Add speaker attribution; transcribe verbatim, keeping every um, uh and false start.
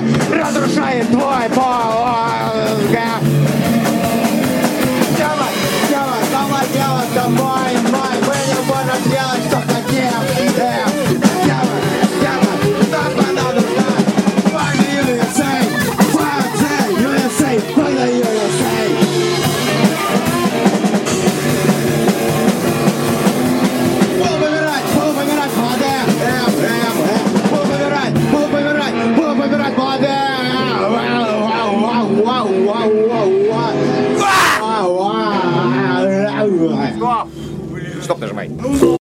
Speaker 1: разрушает твой мозг. Делай, делай, давай делай, давай, давай, мы не можем делать, что хотим. Э, делай, делай, нам надо знать. Fuck the ю эс эй, fuck the ю эс эй, fuck the ю эс эй. Буду помирать, буду помирать, молодая. Эм, эм, эм, буду помирать, буду помирать, буду помирать, молодая. Вау, вау, вау, вау, вау, вау, вау. Вау, вау.
Speaker 2: Стоп! Стоп нажимай.